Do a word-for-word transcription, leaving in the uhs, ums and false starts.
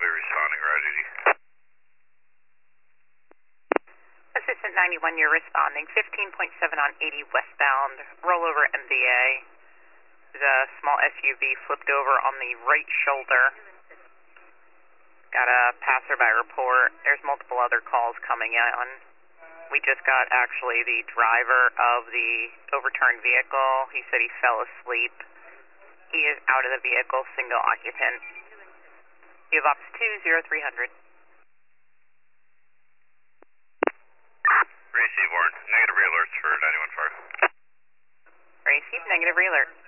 be responding, Roger duty. Assistant ninety-one, you're responding. fifteen point seven on eighty westbound, rollover M V A. There's a small S U V flipped over on the right shoulder. Got a passerby report. There's multiple other calls coming in. We just got actually the driver of the overturned vehicle. He said he fell asleep. He is out of the vehicle, single occupant. You have ops two zero three hundred. Receive warrant. Negative re-alerts for ninety-one fire. Receive negative re-alert.